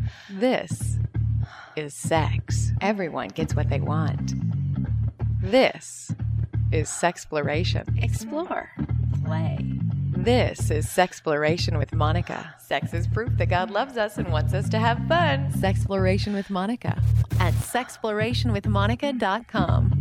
This is sex. Everyone gets what they want. This is sexploration. Explore. Play. This is Sexploration with Monica. Sex is proof that God loves us and wants us to have fun. Sexploration with Monica at sexplorationwithmonica.com.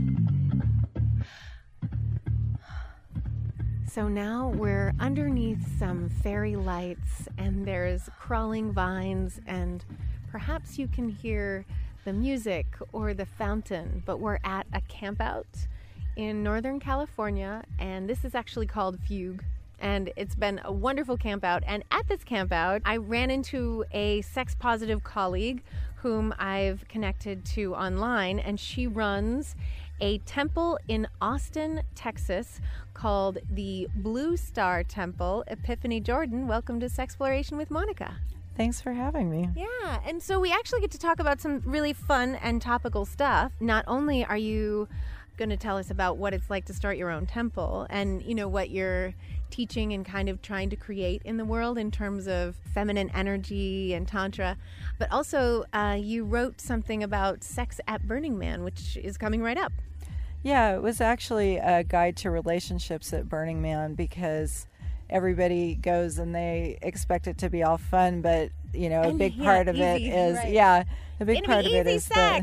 So now we're underneath some fairy lights and there's crawling vines and perhaps you can hear the music or the fountain, but we're at a campout in Northern California and this is actually called Fugue. And it's been a wonderful campout. And at this campout, I ran into a sex-positive colleague whom I've connected to online, and she runs a temple in Austin, Texas, called the Blue Star Temple. Epiphany Jordan, welcome to Sexploration with Monica. Thanks for having me. Yeah, and so we actually get to talk about some really fun and topical stuff. Not only are you going to tell us about what it's like to start your own temple and, you know, what you're teaching and kind of trying to create in the world in terms of feminine energy and tantra, but also you wrote something about sex at Burning Man, which is coming right up. Yeah, it was actually a guide to relationships at Burning Man because everybody goes and they expect it to be all fun, but you know, a big part of it is a big part of it is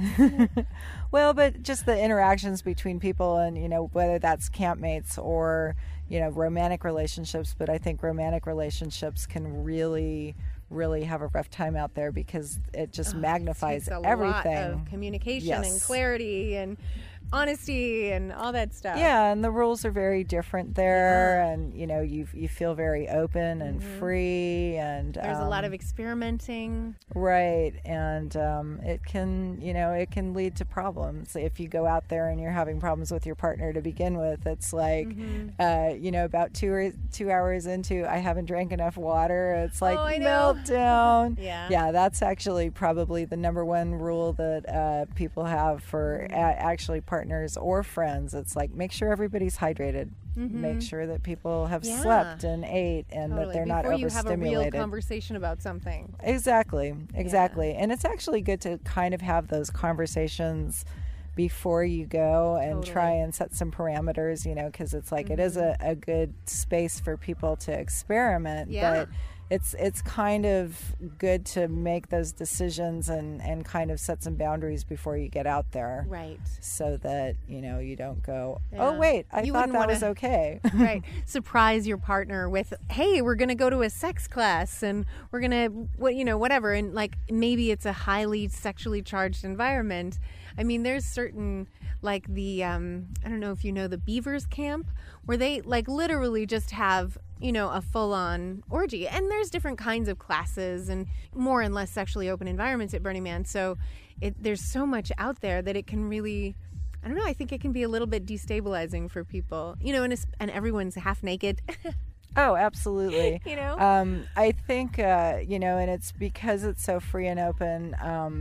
the well, but just the interactions between people and, you know, whether that's campmates or, you know, romantic relationships. But I think romantic relationships can really have a rough time out there because it just magnifies everything. Lot of communication and clarity and honesty and all that stuff. Yeah, and the rules are very different there, and you know, you feel very open and free, and there's a lot of experimenting. Right, and it can lead to problems if you go out there and you're having problems with your partner to begin with. It's like, you know, about 2 hours into, I haven't drank enough water. It's like meltdown. Yeah, that's actually probably the number one rule that people have for actually partners or friends. It's like, make sure everybody's hydrated. Make sure that people have slept and ate and that they're not overstimulated. Before you have a real conversation about something. Exactly. And it's actually good to kind of have those conversations before you go and try and set some parameters, you know, because it's like it is a good space for people to experiment, but it's kind of good to make those decisions and kind of set some boundaries before you get out there. Right. So that, you know, you don't go, oh, wait, I thought that was okay. Right. Surprise your partner with, hey, we're going to go to a sex class and we're going to, whatever. And like, maybe it's a highly sexually charged environment. I mean, there's certain, like the, I don't know if you know the Beavers camp, where they like literally just have, you know, a full-on orgy. And there's different kinds of classes and more and less sexually open environments at Burning Man. So there's so much out there that it can really, I don't know, I think it can be a little bit destabilizing for people, you know, and everyone's half naked. Oh, absolutely. You know? I think, you know, and it's because it's so free and open,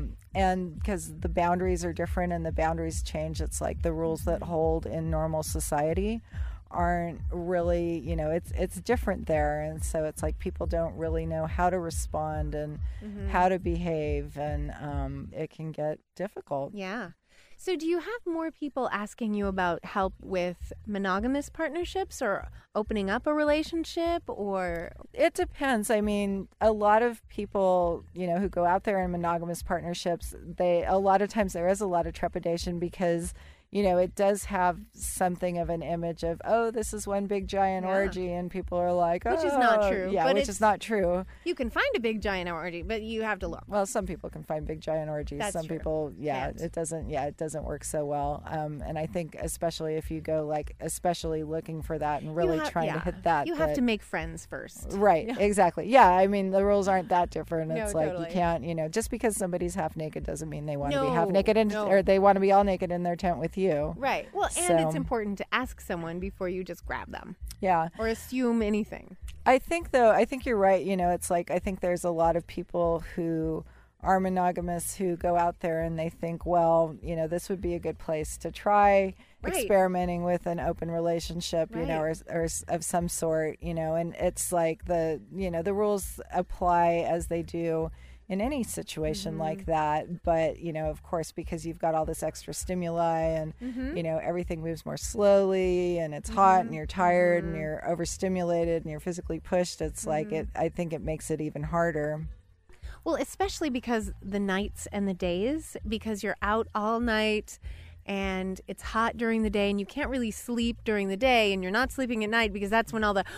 and because the boundaries are different and the boundaries change. It's like the rules that hold in normal society aren't really, you know, it's different there. And so it's like people don't really know how to respond and how to behave, and it can get difficult. Yeah. So do you have more people asking you about help with monogamous partnerships or opening up a relationship, or? It depends. I mean, a lot of people, you know, who go out there in monogamous partnerships, a lot of times there is a lot of trepidation because, you know, it does have something of an image of, oh, this is one big giant orgy, and people are like, oh. Which is not true. Yeah, which is not true. You can find a big giant orgy, but you have to look. Well, some people can find big giant orgies. That's some true. People, it doesn't work so well. And I think especially if you go especially looking for that and really trying to hit that. You have to make friends first. Right, exactly. Yeah, I mean, the rules aren't that different. It's like totally. You can't, you know, just because somebody's half naked doesn't mean they want to be half naked or they want to be all naked in their tent with you. Right. Well, and it's important to ask someone before you just grab them. Yeah. Or assume anything. I think you're right. You know, it's like, I think there's a lot of people who are monogamous who go out there and they think, well, you know, this would be a good place to try experimenting with an open relationship, you know, or of some sort, you know, and it's like the rules apply as they do in any situation like that. But, you know, of course, because you've got all this extra stimuli and, you know, everything moves more slowly and it's hot and you're tired and you're overstimulated and you're physically pushed, it's like I think it makes it even harder. Well, especially because the nights and the days, because you're out all night and it's hot during the day and you can't really sleep during the day and you're not sleeping at night because that's when all the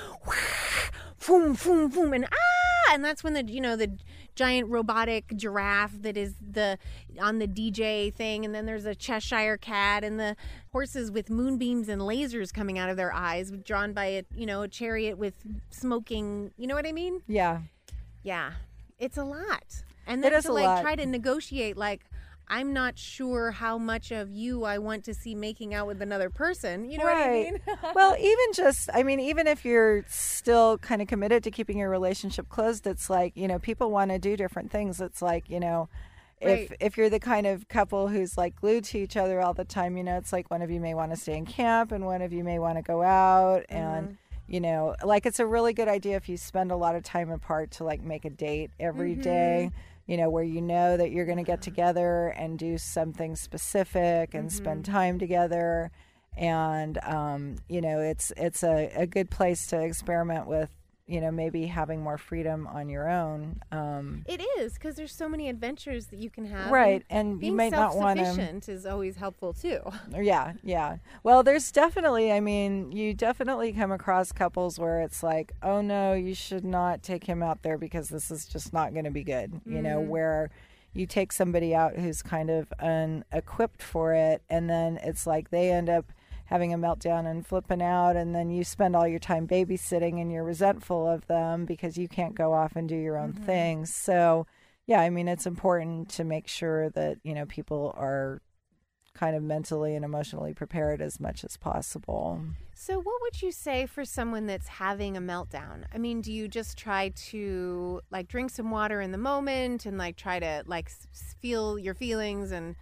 boom, boom, boom, and that's when the, you know, the giant robotic giraffe that is on the DJ thing, and then there's a Cheshire cat and the horses with moonbeams and lasers coming out of their eyes drawn by a chariot with smoking, you know what I mean? Yeah. Yeah. It's a lot. And then to like try to negotiate, like, I'm not sure how much of you I want to see making out with another person. You know what I mean? Well, even if you're still kind of committed to keeping your relationship closed, it's like, you know, people want to do different things. It's like, you know, if you're the kind of couple who's like glued to each other all the time, you know, it's like one of you may want to stay in camp and one of you may want to go out and, you know, like it's a really good idea if you spend a lot of time apart to like make a date every day. You know, where you know that you're going to get together and do something specific and spend time together. And, you know, it's a good place to experiment with, you know, maybe having more freedom on your own. It is, because there's so many adventures that you can have. Right. And you might not want to. Being self-sufficient is always helpful, too. Yeah. Yeah. Well, there's definitely, I mean, you definitely come across couples where it's like, oh, no, you should not take him out there because this is just not going to be good. You know, where you take somebody out who's kind of unequipped for it, and then it's like they end up having a meltdown and flipping out, and then you spend all your time babysitting and you're resentful of them because you can't go off and do your own things. So, yeah, I mean, it's important to make sure that, you know, people are kind of mentally and emotionally prepared as much as possible. So what would you say for someone that's having a meltdown? I mean, do you just try to like drink some water in the moment and like try to like feel your feelings and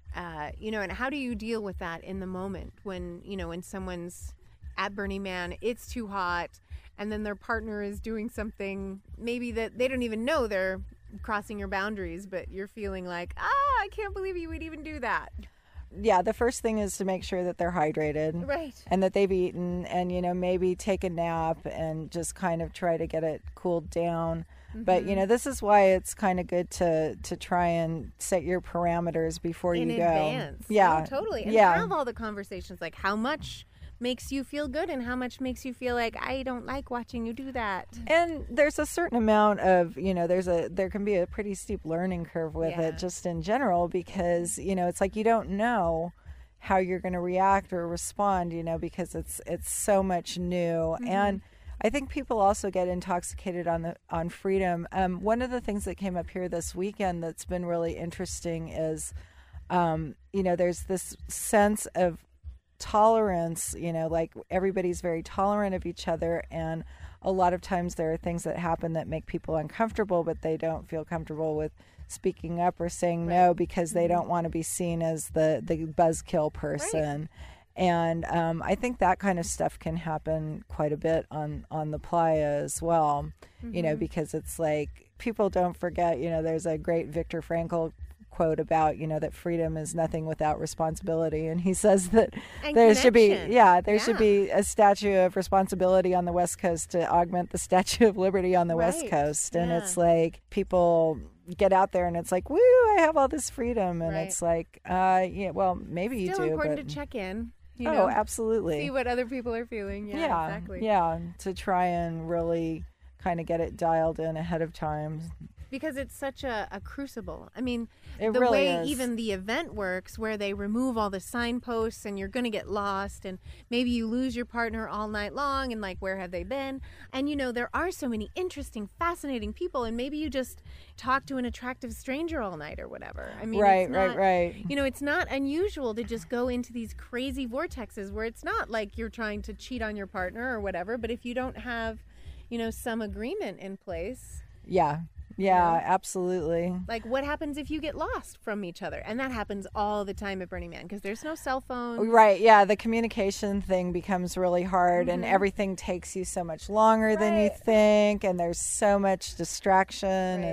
you know, and how do you deal with that in the moment when, you know, when someone's at Burning Man, it's too hot, and then their partner is doing something maybe that they don't even know they're crossing your boundaries, but you're feeling like, I can't believe you would even do that. Yeah, the first thing is to make sure that they're hydrated. Right. And that they've eaten and, you know, maybe take a nap and just kind of try to get it cooled down. But, you know, this is why it's kind of good to try and set your parameters before you go. In advance. Yeah. No, totally. And have all the conversations, like how much makes you feel good and how much makes you feel like I don't like watching you do that. And there's a certain amount of, you know, there can be a pretty steep learning curve with it just in general because, you know, it's like you don't know how you're going to react or respond, you know, because it's so much new. And I think people also get intoxicated on freedom. One of the things that came up here this weekend that's been really interesting is, you know, there's this sense of tolerance, you know, like everybody's very tolerant of each other. And a lot of times there are things that happen that make people uncomfortable, but they don't feel comfortable with speaking up or saying no because they don't want to be seen as the buzzkill person. Right. And I think that kind of stuff can happen quite a bit on the playa as well, you know, because it's like people don't forget, you know, there's a great Viktor Frankl quote about, you know, that freedom is nothing without responsibility. And he says that there should be a statue of responsibility on the West Coast to augment the Statue of Liberty on the West Coast. And it's like people get out there and it's like, woo, I have all this freedom. And it's like, yeah, well, maybe you do. Still important to check in. You know, absolutely. See what other people are feeling. Yeah, exactly. Yeah, to try and really kind of get it dialed in ahead of time. Because it's such a crucible. I mean, the really way is. Even the event works where they remove all the signposts and you're going to get lost and maybe you lose your partner all night long and like, where have they been? And, you know, there are so many interesting, fascinating people and maybe you just talk to an attractive stranger all night or whatever. I mean, right. You know, it's not unusual to just go into these crazy vortexes where it's not like you're trying to cheat on your partner or whatever, but if you don't have, you know, some agreement in place. Yeah, absolutely. Like, what happens if you get lost from each other? And that happens all the time at Burning Man because there's no cell phone. Right, yeah. The communication thing becomes really hard and everything takes you so much longer than you think and there's so much distraction and,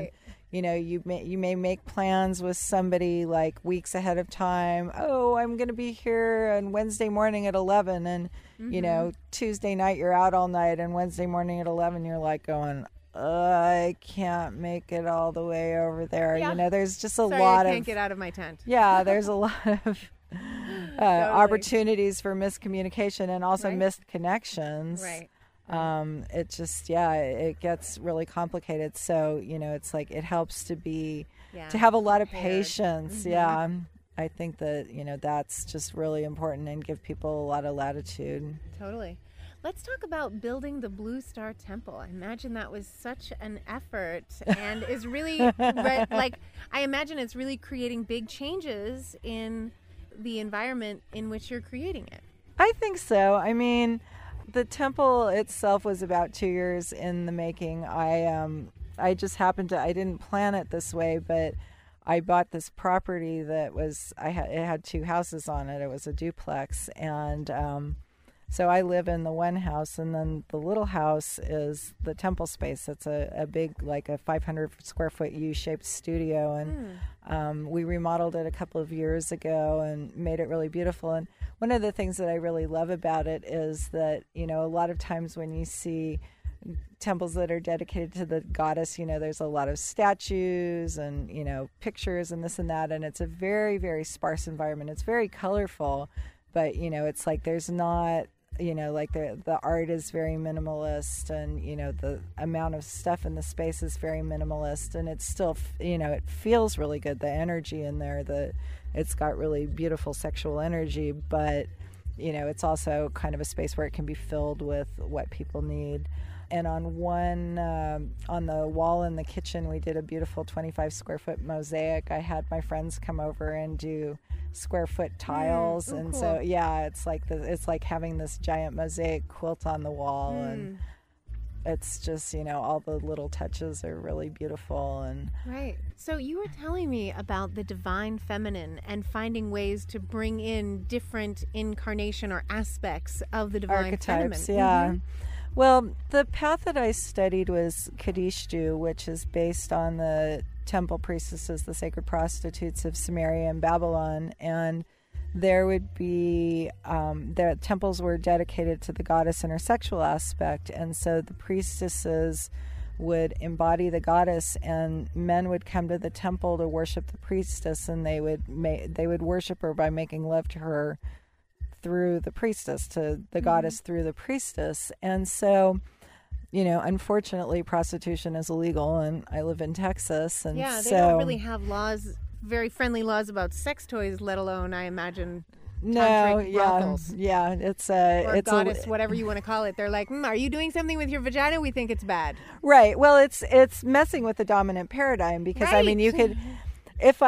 you may make plans with somebody like weeks ahead of time. Oh, I'm going to be here on Wednesday morning at 11, and Tuesday night you're out all night, and Wednesday morning at 11 you're like going, I can't make it all the way over there. Yeah. There's just I can't get out of my tent. Yeah, there's a lot of opportunities for miscommunication and also missed connections. Right. It just, it gets really complicated. So, it's like it helps to have a lot of patience. Yeah. I think that, that's just really important and give people a lot of latitude. Totally. Let's talk about building the Blue Star Temple. I imagine that was such an effort and is really, I imagine it's really creating big changes in the environment in which you're creating it. I think so. I mean, the temple itself was about 2 years in the making. I just happened to, I didn't plan it this way, but I bought this property that it had 2 houses on it. It was a duplex. And so I live in the one house, and then the little house is the temple space. It's a big, like a 500 square foot U-shaped studio. And we remodeled it a couple of years ago and made it really beautiful. And one of the things that I really love about it is that, a lot of times when you see temples that are dedicated to the goddess, there's a lot of statues and, pictures and this and that. And it's a very, very sparse environment. It's very colorful, but, it's like there's not, like the art is very minimalist, and, the amount of stuff in the space is very minimalist, and it's still, it feels really good. The energy in there, it's got really beautiful sexual energy, but, it's also kind of a space where it can be filled with what people need. And on on the wall in the kitchen, we did a beautiful 25 square foot mosaic. I had my friends come over and do square foot tiles. And cool. So, it's like having this giant mosaic quilt on the wall. And it's just, all the little touches are really beautiful. And right. So you were telling me about the divine feminine and finding ways to bring in different incarnation or aspects of the divine archetypes, feminine. Yeah. Mm-hmm. Well, the path that I studied was Kadishtu, which is based on the temple priestesses, the sacred prostitutes of Samaria and Babylon. And there would be, the temples were dedicated to the goddess and her sexual aspect. And so the priestesses would embody the goddess, and men would come to the temple to worship the priestess, and they would worship her by making love to her through the priestess, to the goddess through the priestess. And so, unfortunately, prostitution is illegal, and I live in Texas. And they don't really have very friendly laws about sex toys, let alone, I imagine, tantric brothels. Yeah, it's goddess, whatever you want to call it. They're like, are you doing something with your vagina? We think it's bad. Right. Well, it's messing with the dominant paradigm, because I mean, you could. If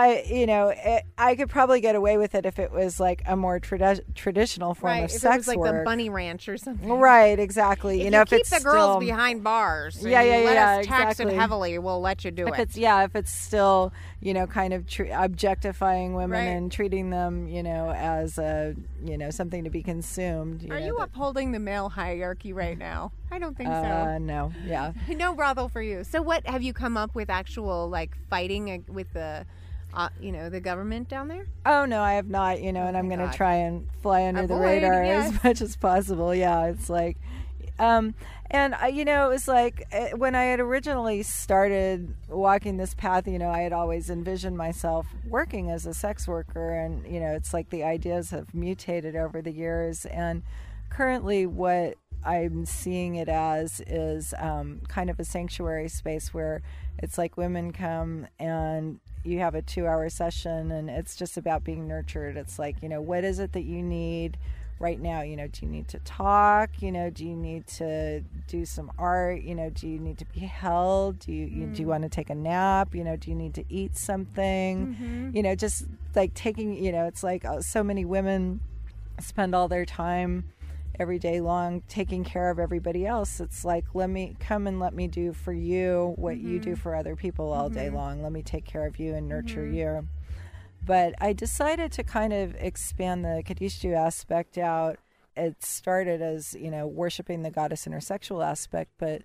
I could probably get away with it if it was like a more traditional form of sex work. Right, if it was like the bunny ranch or something. Right, exactly. If keep the girls behind bars, let us tax it heavily, we'll let you do it. If it's still, kind of objectifying women and treating them, as something to be consumed. Are you upholding the male hierarchy right now? I don't think so. No, yeah. No brothel for you. So what, have you come up with actual, fighting with the government down there? Oh, no, I have not, and I'm going to try and fly under the radar as much as possible. Yeah, it's like, and, it was like when I had originally started walking this path, I had always envisioned myself working as a sex worker. And, it's like the ideas have mutated over the years. And currently what I'm seeing it as is kind of a sanctuary space where it's like women come and you have a 2-hour session, and it's just about being nurtured. It's like, what is it that you need right now? Do you need to talk? Do you need to do some art? Do you need to be held? Do you want to take a nap? Do you need to eat something? Just like taking, it's like so many women spend all their time every day long taking care of everybody else. It's like, let me do for you what you do for other people all day long. Let me take care of you and nurture you. But I decided to kind of expand the Kadishtu aspect out. It started as, worshiping the goddess in her sexual aspect, but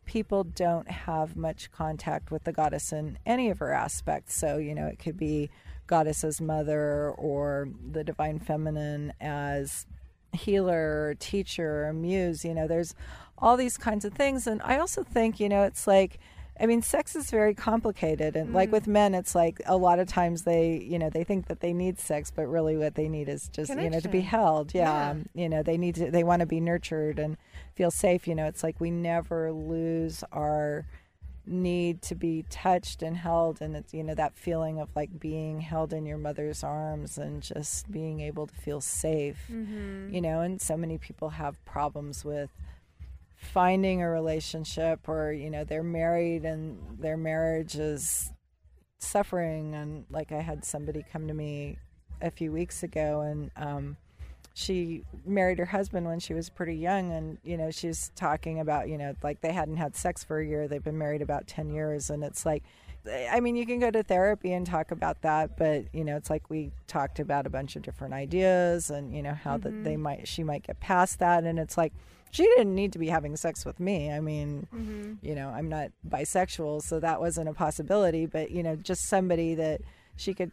people don't have much contact with the goddess in any of her aspects. So, it could be goddess as mother, or the divine feminine as healer, teacher, muse. There's all these kinds of things. And I also think, it's like, sex is very complicated, and like with men, it's like a lot of times they think that they need sex, but really what they need is just, to be held. Yeah. They want to be nurtured and feel safe. It's like we never lose our need to be touched and held, and it's, that feeling of like being held in your mother's arms and just being able to feel safe. And so many people have problems with finding a relationship, or they're married and their marriage is suffering. And like, I had somebody come to me a few weeks ago, and she married her husband when she was pretty young, and she's talking about like they hadn't had sex for a year. They've been married about 10 years, and it's like, you can go to therapy and talk about that, but it's like we talked about a bunch of different ideas, and how that she might get past that. And it's like, she didn't need to be having sex with me. I'm not bisexual, so that wasn't a possibility, but just somebody that she could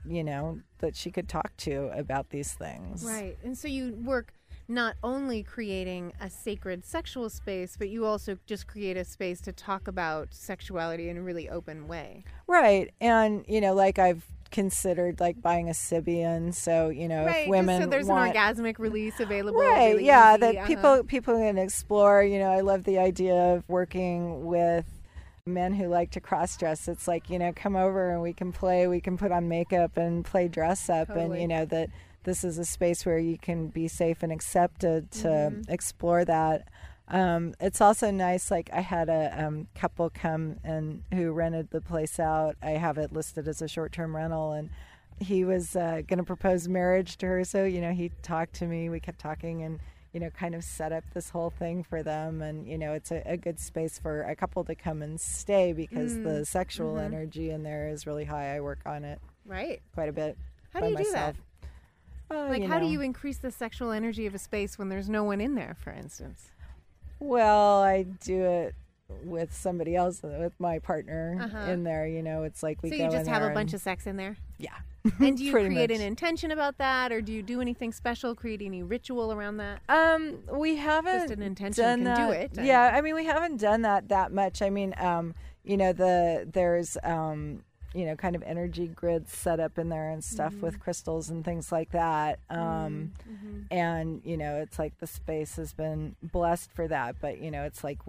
talk to about these things. Right. And so you work not only creating a sacred sexual space, but you also just create a space to talk about sexuality in a really open way. Right. And like, I've considered like buying a Sybian, so right, if women so there's want an orgasmic release available, right? really Yeah, easy. that people can explore. I love the idea of working with men who like to cross dress. It's like, come over and we can put on makeup and play dress up. Totally. And that this is a space where you can be safe and accepted to explore that. It's also nice, like I had a couple come and who rented the place out. I have it listed as a short-term rental, and he was going to propose marriage to her. So, he talked to me, we kept talking, and, kind of set up this whole thing for them. And, it's a good space for a couple to come and stay, because the sexual energy in there is really high. I work on it quite a bit. How do you do that? Like, how do you increase the sexual energy of a space when there's no one in there, for instance? Well, I do it with somebody else, with my partner in there. It's like we go in there. So you just have a bunch of sex in there? Yeah. And do you create an intention about that, or do you do anything special, create any ritual around that? We haven't just an intention done can that. do it. Yeah, we haven't done that much. There's kind of energy grids set up in there and stuff with crystals and things like that. And, it's like the space has been blessed for that. But, it's like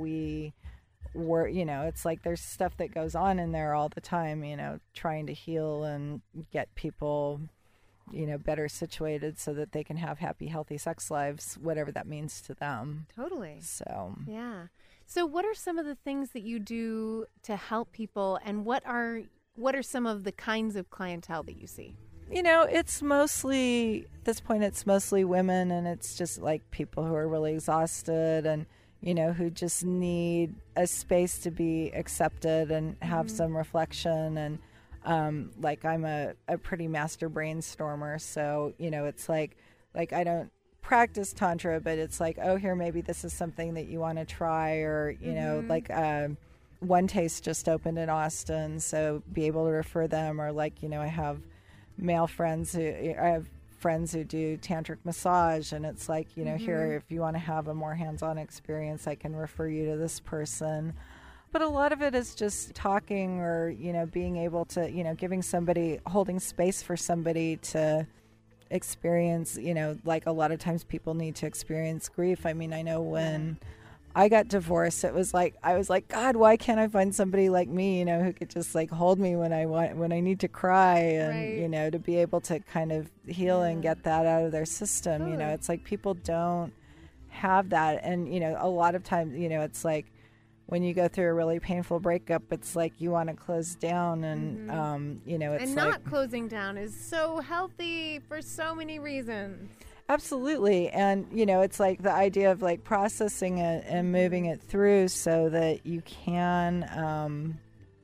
it's like there's stuff that goes on in there all the time, trying to heal and get people, better situated so that they can have happy, healthy sex lives, whatever that means to them. Totally. So, yeah. So what are some of the things that you do to help people, and what are some of the kinds of clientele that you see? It's mostly, at this point, it's mostly women, and it's just like people who are really exhausted and, who just need a space to be accepted and have some reflection. And like, I'm a pretty master brainstormer, so, it's like I don't practice Tantra, but it's like, oh, here, maybe this is something that you want to try, or, like One Taste just opened in Austin, so be able to refer them, or like, I have male friends I have friends who do tantric massage, and it's like, here, if you want to have a more hands-on experience, I can refer you to this person. But a lot of it is just talking, or, being able to, holding space for somebody to experience, like a lot of times people need to experience grief. I know when I got divorced, it was like, I was like, God, why can't I find somebody like me, who could just like hold me when I need to cry, and, to be able to kind of heal and get that out of their system. It's like people don't have that. And, a lot of times, it's like when you go through a really painful breakup, it's like you want to close down, and, it's and like, not closing down is so healthy for so many reasons. Absolutely. And, it's like the idea of like processing it and moving it through so that you can,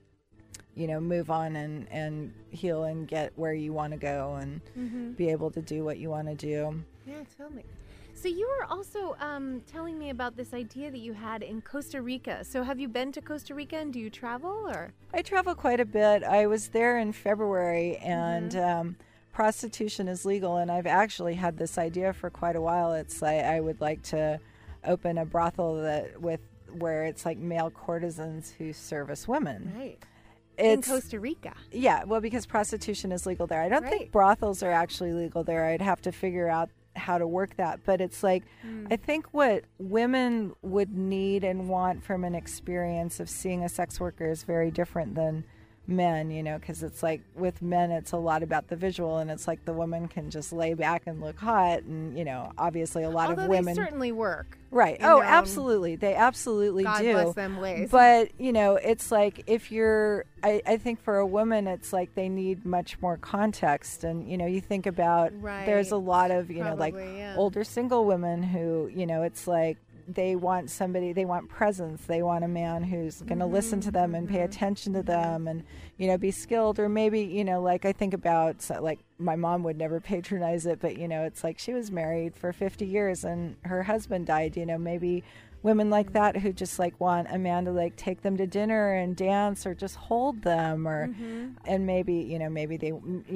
move on and heal and get where you want to go and be able to do what you want to do. Yeah, totally. So you were also telling me about this idea that you had in Costa Rica. So have you been to Costa Rica and do you travel or? I travel quite a bit. I was there in February and prostitution is legal, and I've actually had this idea for quite a while. It's like I would like to open a brothel where it's like male courtesans who service women. Right. In Costa Rica. Yeah, well, because prostitution is legal there. I don't think brothels are actually legal there. I'd have to figure out how to work that. But it's like, I think what women would need and want from an experience of seeing a sex worker is very different than men, because it's like with men, it's a lot about the visual, and it's like the woman can just lay back and look hot, and, obviously a lot of women. They certainly work. Right. Oh, absolutely. They absolutely God do. bless them ways. But, it's like if you're, I think for a woman, it's like they need much more context. And, you think about, there's a lot of, older single women who, it's like, they want presence. They want a man who's going to listen to them and pay attention to them and, be skilled. Or maybe, like I think about, like my mom would never patronize it, but, it's like she was married for 50 years and her husband died, maybe women like that who just like want a man to like take them to dinner and dance or just hold them or and maybe they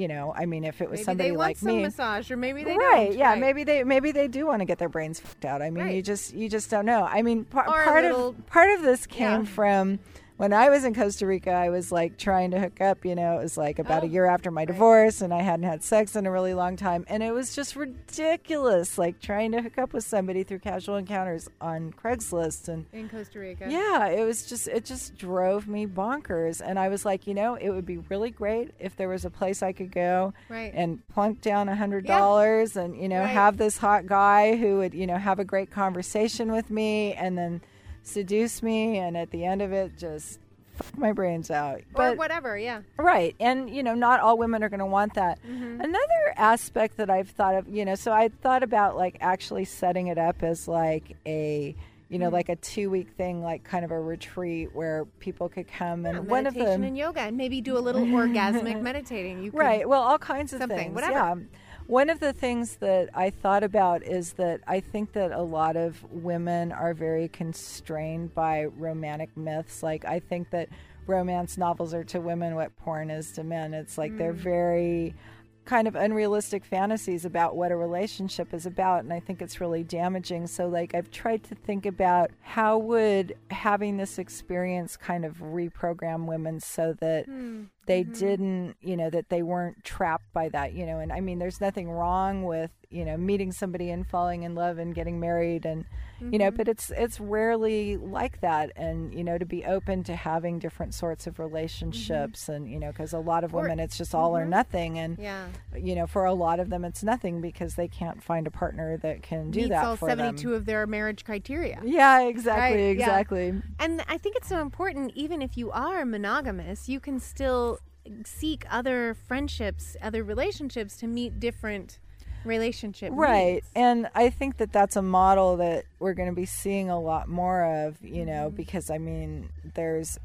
I mean if it was somebody like me, maybe they want some massage or maybe they don't. Yeah, right. maybe they do want to get their brains fucked out. I mean you just don't know. I mean part of this came from when I was in Costa Rica. I was like trying to hook up, it was like about a year after my divorce and I hadn't had sex in a really long time. And it was just ridiculous, like trying to hook up with somebody through casual encounters on Craigslist. And in Costa Rica. Yeah, it just drove me bonkers. And I was like, it would be really great if there was a place I could go and plunk down $100 and, have this hot guy who would, have a great conversation with me and then seduce me, and at the end of it just fuck my brains out. Or whatever, yeah. Right. And, not all women are going to want that. Another aspect that I've thought of, so I thought about like actually setting it up as like a, like a 2-week thing, like kind of a retreat where people could come and one of them. Meditation and yoga and maybe do a little orgasmic meditating. You could, well, all kinds of things. Whatever. Yeah. One of the things that I thought about is that I think that a lot of women are very constrained by romantic myths. Like, I think that romance novels are to women what porn is to men. It's like they're very kind of unrealistic fantasies about what a relationship is about, and I think it's really damaging. So like I've tried to think about how would having this experience kind of reprogram women so that they didn't, that they weren't trapped by that, and I mean there's nothing wrong with, meeting somebody and falling in love and getting married and but it's rarely like that, and to be open to having different sorts of relationships and because a lot of women it's just all or nothing, and for a lot of them it's nothing because they can't find a partner that can do that all for 72 them. of their marriage criteria. Yeah, exactly, right, exactly. Yeah. And I think it's so important, even if you are monogamous, you can still seek other friendships, other relationships to meet different relationship needs. And I think that that's a model that we're going to be seeing a lot more of, because I mean there's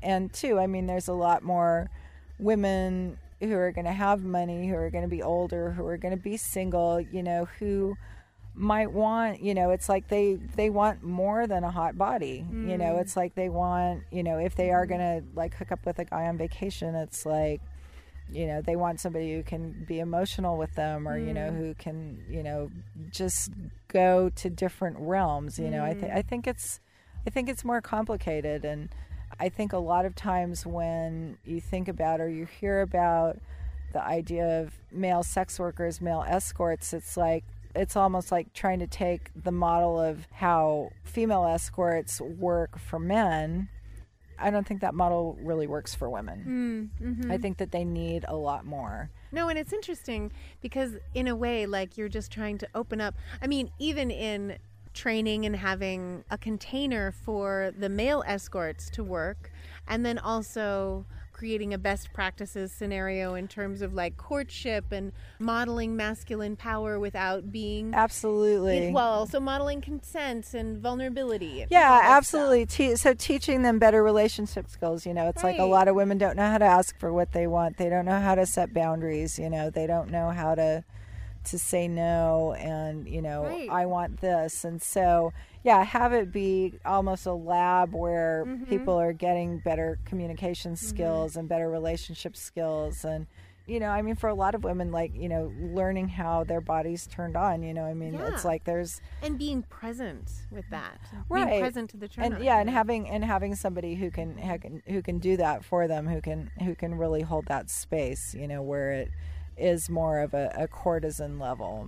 a lot more women who are going to have money, who are going to be older, who are going to be single, who might want, it's like they want more than a hot body. It's like they want, if they are going to like hook up with a guy on vacation, it's like, they want somebody who can be emotional with them or, who can, just go to different realms. I think it's more complicated. And I think a lot of times when you think about or you hear about the idea of male sex workers, male escorts, it's almost like trying to take the model of how female escorts work for men. I don't think that model really works for women. I think that they need a lot more. No, and it's interesting because in a way, like you're just trying to open up. I mean, even in training and having a container for the male escorts to work, and then also creating a best practices scenario in terms of like courtship and modeling masculine power without being absolutely also modeling consent and vulnerability. Absolutely. So teaching them better relationship skills. It's like a lot of women don't know how to ask for what they want. They don't know how to set boundaries. They don't know how to to say no, and Right. I want this. And so have it be almost a lab where people are getting better communication skills and better relationship skills. And I mean, for a lot of women, like, learning how their body's turned on, it's like there's... And being present with that. Right. Being present to the turn on. And having somebody who can do that for them, who can really hold that space, where it is more of a courtesan level,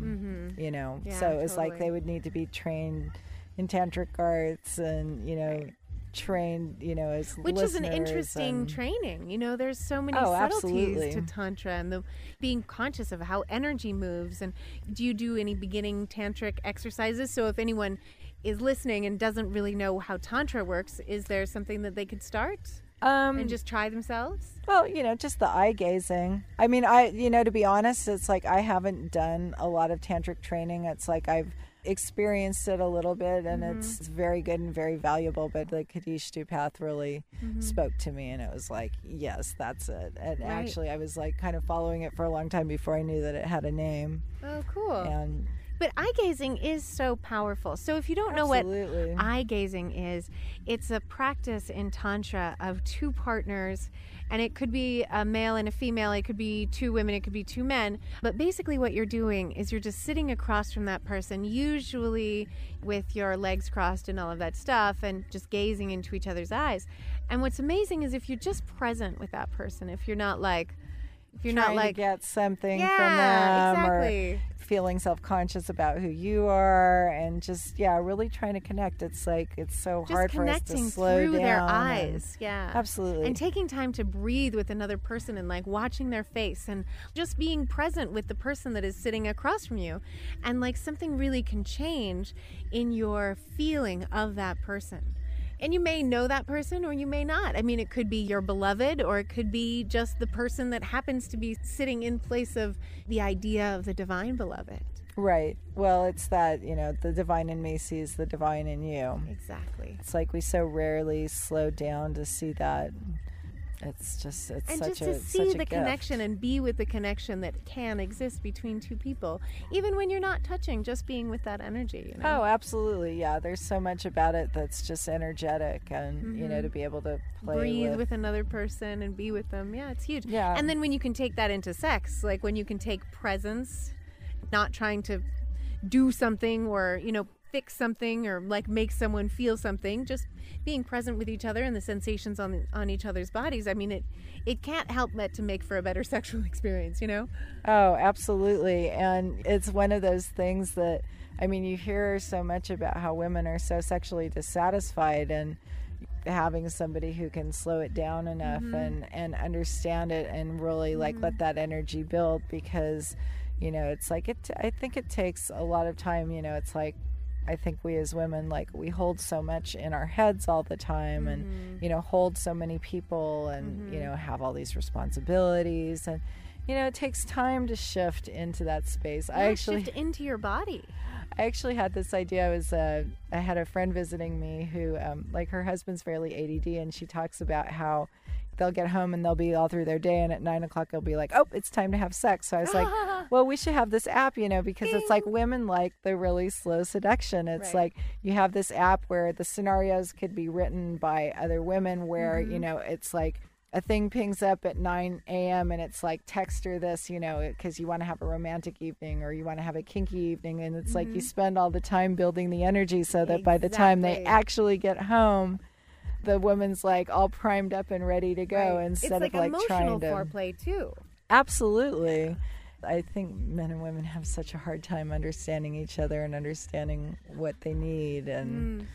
so it's like they would need to be trained in tantric arts and, trained, as which is an listeners interesting training. There's so many subtleties to Tantra and the being conscious of how energy moves. And do you do any beginning tantric exercises? So if anyone is listening and doesn't really know how Tantra works, is there something that they could start and just try themselves? Well, just the eye gazing. I mean, to be honest, it's like I haven't done a lot of tantric training. It's like I've experienced it a little bit, and it's very good and very valuable, but like Kadish Dupath really spoke to me, and it was like, yes, that's it. And actually I was like kind of following it for a long time before I knew that it had a name. Oh, cool. And but eye gazing is so powerful. So if you don't know what eye gazing is, it's a practice in Tantra of two partners, and it could be a male and a female, it could be two women, it could be two men. But basically what you're doing is you're just sitting across from that person, usually with your legs crossed and all of that stuff, and just gazing into each other's eyes. And what's amazing is if you're just present with that person, if you're not trying to get something from yeah, them, exactly. or feeling self-conscious about who you are, and just really trying to connect. It's like it's so just hard for us to slow through down. Their eyes, absolutely, and taking time to breathe with another person and like watching their face and just being present with the person that is sitting across from you, and like something really can change in your feeling of that person. And you may know that person or you may not. I mean, it could be your beloved, or it could be just the person that happens to be sitting in place of the idea of the divine beloved. Right. Well, it's that, the divine in me sees the divine in you. Exactly. It's like we so rarely slow down to see that. It's such to see the connection and be with the connection that can exist between two people, even when you're not touching, just being with that energy. Oh, absolutely, yeah. There's so much about it that's just energetic, and to be able to breathe with another person and be with them. Yeah, it's huge. Yeah. And then when you can take that into sex, like when you can take presence, not trying to do something or fix something or like make someone feel something, just being present with each other and the sensations on each other's bodies. I mean, it can't help but to make for a better sexual experience, Oh, absolutely. And it's one of those things that, I mean, you hear so much about how women are so sexually dissatisfied, and having somebody who can slow it down enough and understand it and really like let that energy build, because it's like I think it takes a lot of time. It's like I think we as women, like, we hold so much in our heads all the time, and hold so many people, and have all these responsibilities, and it takes time to shift into that space. Shift into your body. I actually had this idea. I had a friend visiting me who like her husband's fairly ADD, and she talks about how they'll get home and they'll be all through their day, and at 9 o'clock they'll be like, oh, it's time to have sex. So I was like, well, we should have this app, because it's like women like the really slow seduction. It's like you have this app where the scenarios could be written by other women where, it's like a thing pings up at 9 a.m. and it's like, text her this, because you want to have a romantic evening or you want to have a kinky evening. And it's like you spend all the time building the energy so that by the time they actually get home, the woman's like all primed up and ready to go, instead of like trying to foreplay too. Absolutely. I think men and women have such a hard time understanding each other and understanding what they need, and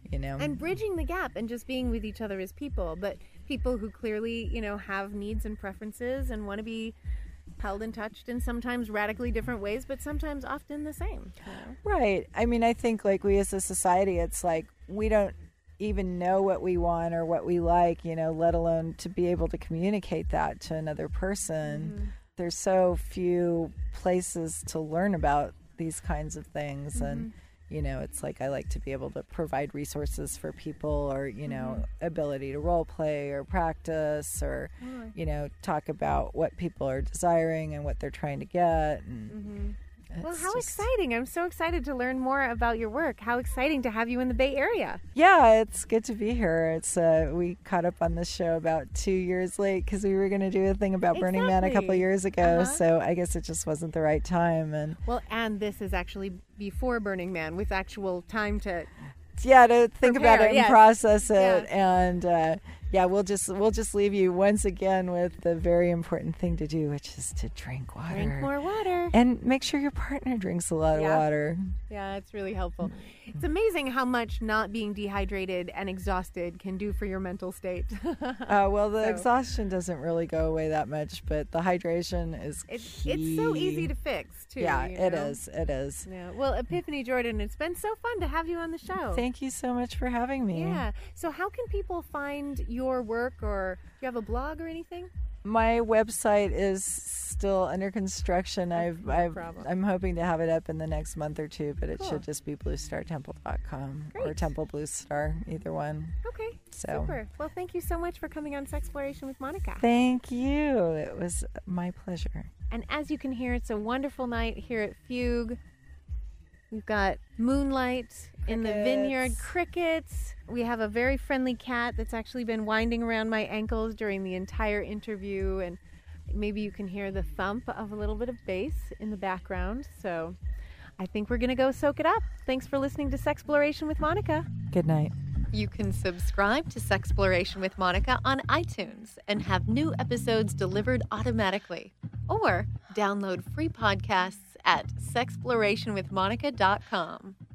and bridging the gap and just being with each other as people, but people who clearly have needs and preferences and want to be held and touched in sometimes radically different ways, but sometimes often the same. Right. I mean, I think like we as a society, it's like we don't even know what we want or what we like, let alone to be able to communicate that to another person. There's so few places to learn about these kinds of things, and it's like I like to be able to provide resources for people, or ability to role play or practice, or talk about what people are desiring and what they're trying to get, and Well, how exciting. I'm so excited to learn more about your work. How exciting to have you in the Bay Area. Yeah, it's good to be here. It's we caught up on this show about 2 years late because we were going to do a thing about Burning Man a couple of years ago. So I guess it just wasn't the right time. And this is actually before Burning Man with actual time to to think prepare, about it and yes. process it. Yes. And we'll just leave you once again with the very important thing to do, which is to drink water. Drink more water. And make sure your partner drinks a lot of water. Yeah, it's really helpful. It's amazing how much not being dehydrated and exhausted can do for your mental state. Exhaustion doesn't really go away that much, but the hydration is key. It's so easy to fix, too. Yeah, it is. It is. Yeah. Well, Epiphany Jordan, it's been so fun to have you on the show. Thank you so much for having me. Yeah. So how can people find your work, or do you have a blog or anything? My website is still under construction. I'm hoping to have it up in the next month or two, but it should just be bluestartemple.com or Temple Blue Star, either one. Okay, super. Well, thank you so much for coming on Sexploration with Monica. Thank you. It was my pleasure. And as you can hear, it's a wonderful night here at Fugue. We've got moonlight in the vineyard, crickets. We have a very friendly cat that's actually been winding around my ankles during the entire interview, and maybe you can hear the thump of a little bit of bass in the background. So I think we're going to go soak it up. Thanks for listening to Sexploration with Monica. Good night. You can subscribe to Sexploration with Monica on iTunes and have new episodes delivered automatically. Or download free podcasts at sexplorationwithmonica.com.